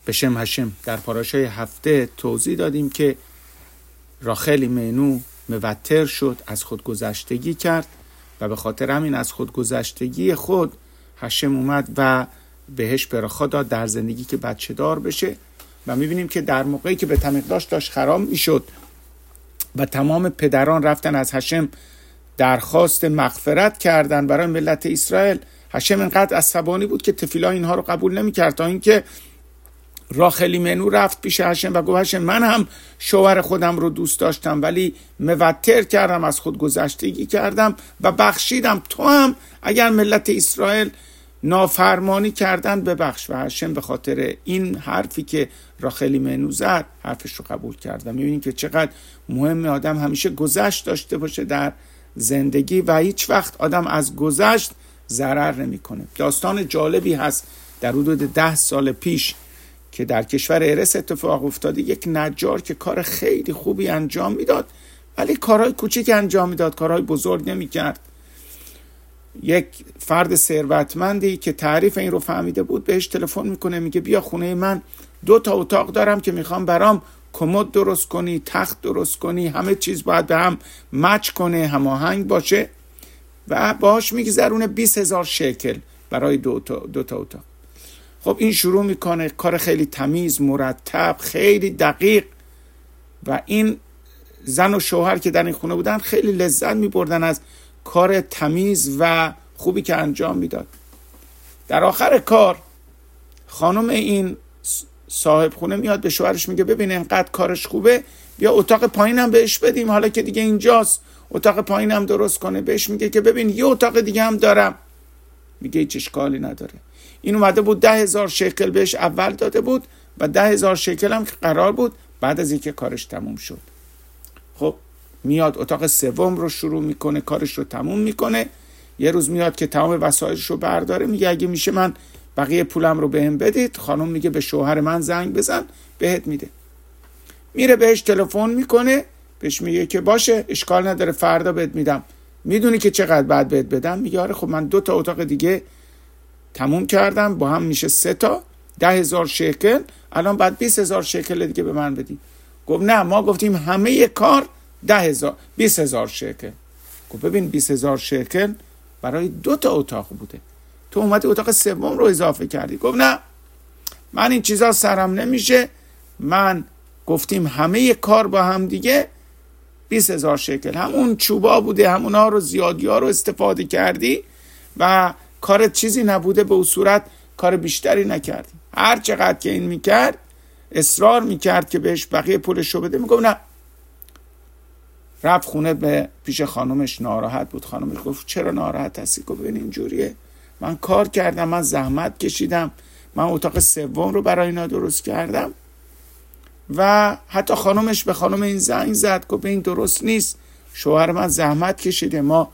به شم هشم در پاراشای هفته توضیح دادیم که راخل ایمنو موتر شد، از خودگذشتگی کرد و به خاطر همین از خودگذشتگی خود هشم اومد و بهش برخا داد در زندگی که بچه دار بشه. و میبینیم که در موقعی که بیت المقدس داشت خراب میشد و تمام پدران رفتن از هشم درخواست مغفرت کردن برای ملت اسرائیل، هشم اینقدر عصبانی بود که تفیلا اینها رو قبول نمی‌کرد، تا اینکه راخل ایمنو رفت پیش هشم و گفت هشم من هم شوهر خودم رو دوست داشتم ولی موتر کردم، از خود گذشتگی کردم و بخشیدم، تو هم اگر ملت اسرائیل نافرمانی کردن ببخش. و هشم به خاطر این حرفی که راخل ایمنو زد حرفش رو قبول کرد. و میبینیم که چقدر مهمه آدم همیشه گذشت داشته باشه در زندگی و هیچ وقت آدم از گذشت ضرر نمیکنه. داستان جالبی هست در حدود 10 سال پیش که در کشور ارس اتفاق افتاده. یک نجار که کار خیلی خوبی انجام میداد ولی کارهای کوچیک انجام میداد، کارهای بزرگ نمیکرد. یک فرد ثروتمندی که تعریف این رو فهمیده بود بهش تلفن میکنه، میگه بیا خونه من 2 اتاق دارم که میخوام برام کمد درست کنی، تخت درست کنی، همه چیز باید به هم مچ کنه، هماهنگ باشه و باهاش میگذرونه 20,000 شکل برای 2 اتاق. خب این شروع میکنه کار خیلی تمیز، مرتب، خیلی دقیق و این زن و شوهر که در این خونه بودن خیلی لذت میبردن از کار تمیز و خوبی که انجام میداد. در آخر کار خانم این صاحب خونه میاد به شوهرش میگه ببین اینقدر کارش خوبه، بیا اتاق پایینم بهش بدیم، حالا که دیگه اینجاست اتاق پایینم درست کنه. بهش میگه که ببین یه اتاق دیگه هم دارم. میگه هیچ اشکالی نداره. این اومده بود 10,000 شکل بهش اول داده بود و 10,000 شکل هم قرار بود بعد از اینکه کارش تموم شد. خب میاد اتاق سوم رو شروع میکنه، کارش رو تموم میکنه. یه روز میاد که تمام وسایلش رو برداره، میگه اگه میشه من بقیه پولم رو بهم بدید. خانم میگه به شوهر من زنگ بزن بهت میده. میره بهش تلفن میکنه، بهش میگه که باشه اشکال نداره فردا بهت میدم. میدونی که چقدر بعد بهت بدم؟ میگه آره خب من 2 اتاق دیگه تموم کردم، با هم میشه 3 10,000 شکل، الان بعد 20,000 شکل دیگه به من بدی. گفت نه ما گفتیم همه کار 20,000 شکل. گفت ببین 20,000 شکل برای 2 اتاق بوده، تو اومدی اتاق سوم رو اضافه کردی. گفت نه من این چیزا سرم نمیشه، من گفتیم همه کار با هم دیگه 20,000 شکل، همون چوبا بوده، همونا رو زیادی ها رو استفاده کردی و کار چیزی نبوده، به اون صورت کار بیشتری نکردی. هر چقدر که این میکرد اصرار میکرد که بهش بقیه پولش رو بده، میگفت نه. رفت خونه به پیش خانومش، ناراحت بود. خانومش گفت چرا ناراحت هستی؟ گفت ببین اینجوریه، من کار کردم، من زحمت کشیدم، من اتاق سوم رو برای اینا درست کردم. و حتی خانومش به خانم این زنگ زد، گفت این درست نیست، شوهر من زحمت کشیده، ما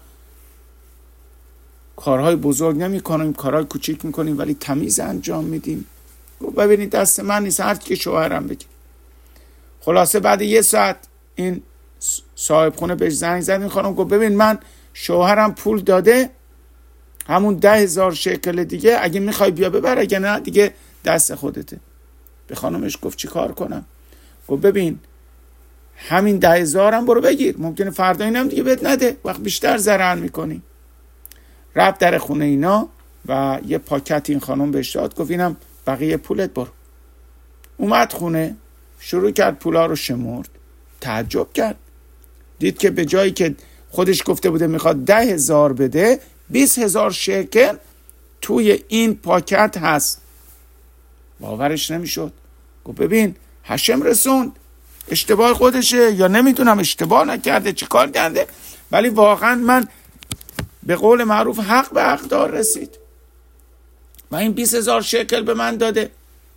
کارهای بزرگ نمی کنیم، کارهای کوچیک می کنیم ولی تمیز انجام میدیم. گفت ببینید دست من نیست، هر کی که شوهرم بگه. خلاصه بعد 1 ساعت این صاحب خونه بهش زنگ زد. این خانم گفت ببین من شوهرم پول داده، همون 10,000 شکل دیگه اگه میخوای بیا ببر، اگه نه دیگه دست خودته. به خانمش گفت چی کار کنم؟ گفت ببین همین 10,000 هم برو بگیر، ممکنه فردا اینم دیگه بهت نده، وقت بیشتر ضرر میکنی. رفت در خونه اینا و یه پاکت این خانم بهش داد، گفت اینم بقیه پولت، برو. اومد خونه، شروع کرد پولا رو شمرد، تعجب کرد، دید که به جایی که خودش گفته بوده میخواد 10,000 بده، 20,000 شکل توی این پاکت هست. باورش نمیشد. گفت ببین هشم رسوند، اشتباه خودشه یا نمیدونم اشتباه نکرده چی کار کرده، ولی واقعا من به قول معروف حق به حقدار رسید و این 20,000 شکل به من داده.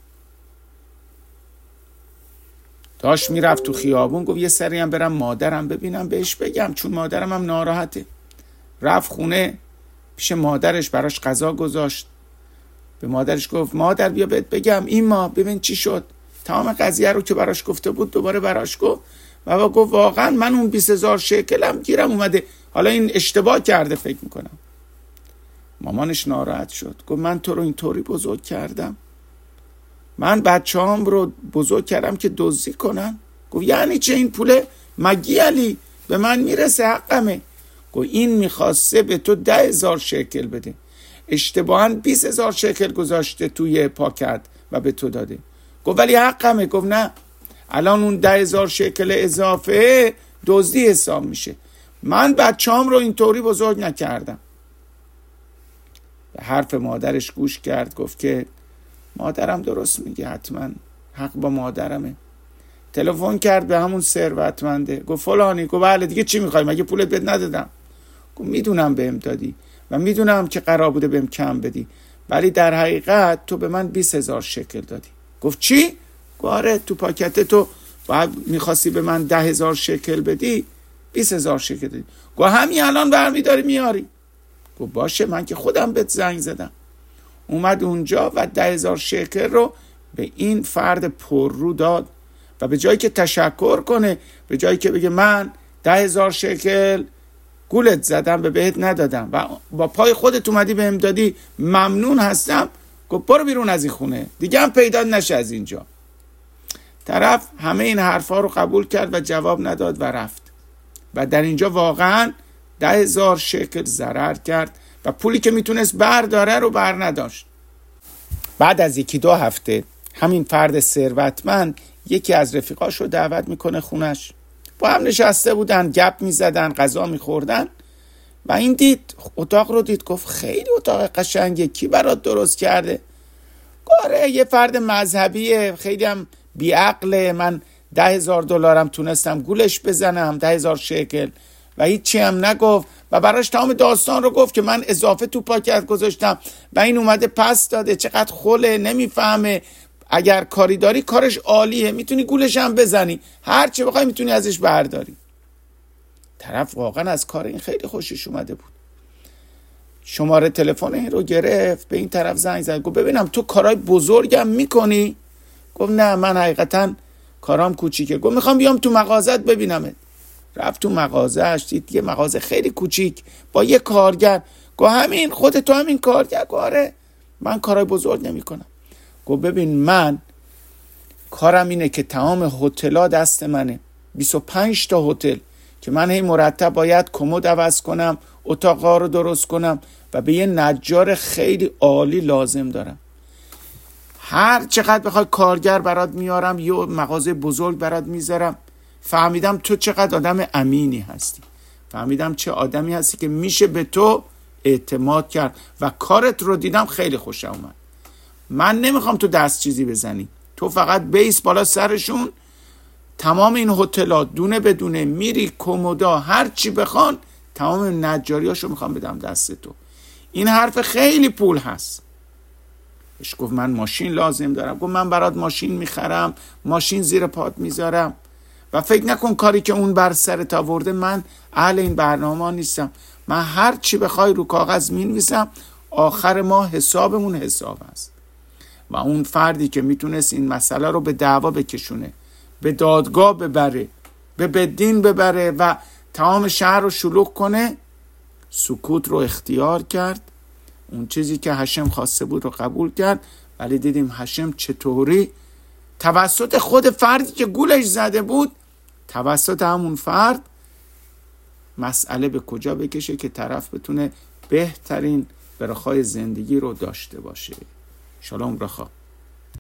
داشت میرفت تو خیابون، گفت یه سری هم برم مادرم ببینم بهش بگم، چون مادرم هم ناراحته. رفت خونه پیش مادرش، براش غذا گذاشت، به مادرش گفت مادر بیا بهت بگم این ما ببین چی شد. تمام قضیه رو که براش گفته بود دوباره براش گفت و گفت واقعا من اون 20,000 شکلم گیرم اومده، حالا این اشتباه کرده فکر میکنم. مامانش ناراحت شد، گفت من تو رو اینطوری بزرگ کردم، من بچه‌هام رو بزرگ کردم که دزدی کنن. گفت یعنی چه؟ این پول مگی علی به من میرسه، حقمه. گفت این میخواسته به تو 10,000 شکل بده، اشتباهاً 20,000 شکل گذاشته توی پاکت و به تو داده. گفت ولی حقمه. گفت نه، الان اون 10,000 شکل اضافه دزدی حساب میشه. من بچه‌ام رو اینطوری بزرگ نکردم. به حرف مادرش گوش کرد، گفت که مادرم درست میگه، حتما حق با مادرمه. تلفن کرد به همون ثروتمنده، گفت فلانی. گفت بله، دیگه چی میخوای؟ مگه پولت بهت ندادم؟ گفت میدونم بهم دادی و میدونم که قرار بوده بهم کم بدی، ولی در حقیقت تو به من 20,000 شکل دادی. گفت چی؟ گفت آره، تو پاکت تو باید میخواستی به من 10,000 شکل بدی، 20,000 شکل دادی. گفت همین الان برمیداری میاری. گفت باشه، من که خودم بهت زنگ زدم. اومد اونجا و 10,000 شکل رو به این فرد پررو داد و به جایی که تشکر کنه، به جایی که بگه من 10,000 شکل گولت زدم به بهت ندادم و با پای خودت اومدی بهم دادی، ممنون هستم، گفت برو بیرون از این خونه، دیگه هم پیدا نشه از اینجا. طرف همه این حرفا رو قبول کرد و جواب نداد و رفت و در اینجا واقعا 10,000 شکل ضرر کرد و پولی که میتونست برداره رو بر نداشت. بعد از 1-2 هفته همین فرد ثروتمند یکی از رفیقاش رو دعوت میکنه خونش. با هم نشسته بودن، گپ میزدن، غذا میخوردن و این دید، اتاق رو دید، گفت خیلی اتاق قشنگه، کی برات درست کرده؟ گاره یه فرد مذهبیه، خیلی هم بیعقله، من $10,000 تونستم گولش بزنم، 10,000 شکل، و هیچی هم نگفت و براش تمام داستان رو گفت که من اضافه تو پاکت گذاشتم و این اومده پس داده، چقدر خله، نمیفهمه، اگر کاری داری کارش عالیه، میتونی گولش هم بزنی، هر چی بخوای میتونی ازش برداری. طرف واقعا از کار این خیلی خوشش اومده بود. شماره تلفن این رو گرفت، به این طرف زنگ زد، گفت ببینم تو کارهای بزرگم میکنی؟ گفت نه، من حقیقتا کارام کوچیکه. گفت میخوام بیام تو مغازت ببینمت. رفت تو مغازهش، دید یه مغازه خیلی کوچیک با یه کارگر. گفت همین خودت تو همین کارگر؟ گفت آره، من کارهای بزرگ نمیکنم. گفت ببین، من کارم اینه که تمام هتل‌ها دست منه، 25 تا هتل که من هی مرتب باید کمد عوض کنم، اتاقا رو درست کنم و به یه نجار خیلی عالی لازم دارم. هر چقدر بخوای کارگر برات میارم، یه مغازه بزرگ برات میذارم. فهمیدم تو چقدر آدم امینی هستی، فهمیدم چه آدمی هستی که میشه به تو اعتماد کرد و کارت رو دیدم خیلی خوشم اومد. من نمیخوام تو دست چیزی بزنی، تو فقط بیس بالا سرشون، تمام این هتل‌ها دونه بدونه میری، کمودا هر چی بخوان، تمام نجاریاشو میخوام بدم دست تو. این حرف خیلی پول هست. اش گفت من ماشین لازم دارم. گفت من برات ماشین میخرم، ماشین زیر پات میذارم و فکر نکن کاری که اون بر سرت آورده من اهل این برنامه نیستم. من هر چی بخوای رو کاغذ مینویسم، آخر ما حسابمون حساب است. و اون فردی که میتونست این مسئله رو به دعوا بکشونه، به دادگاه ببره، به بدین ببره و تمام شهر رو شلوغ کنه، سکوت رو اختیار کرد. اون چیزی که هشم خواسته بود رو قبول کرد. ولی دیدیم هشم چطوری توسط خود فردی که گولش زده بود، توسط همون فرد مسئله به کجا بکشه که طرف بتونه بهترین برخای زندگی رو داشته باشه. شالوم رخا.